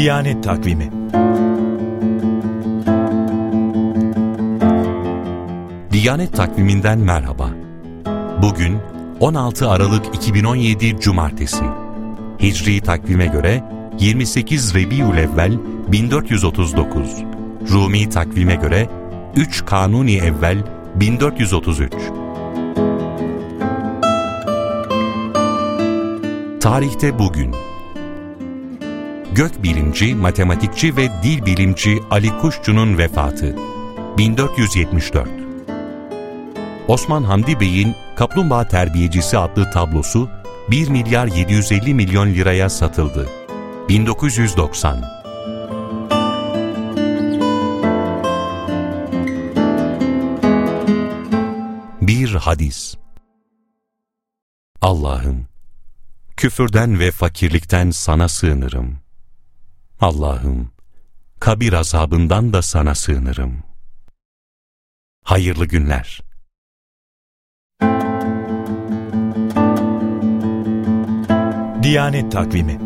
Diyanet Takvimi. Diyanet Takvimi'nden merhaba. Bugün 16 Aralık 2017 Cumartesi. Hicri takvime göre 28 Rebiülevvel 1439. Rumi takvime göre 3 Kanuni Evvel 1433. Tarihte bugün gökbilimci, matematikçi ve dil bilimci Ali Kuşçu'nun vefatı 1474. Osman Hamdi Bey'in Kaplumbağa Terbiyecisi adlı tablosu 1 milyar 750 milyon liraya satıldı 1990. Bir hadis. Allah'ım, küfürden ve fakirlikten sana sığınırım. Allah'ım, kabir azabından da sana sığınırım. Hayırlı günler. Diyanet Takvimi.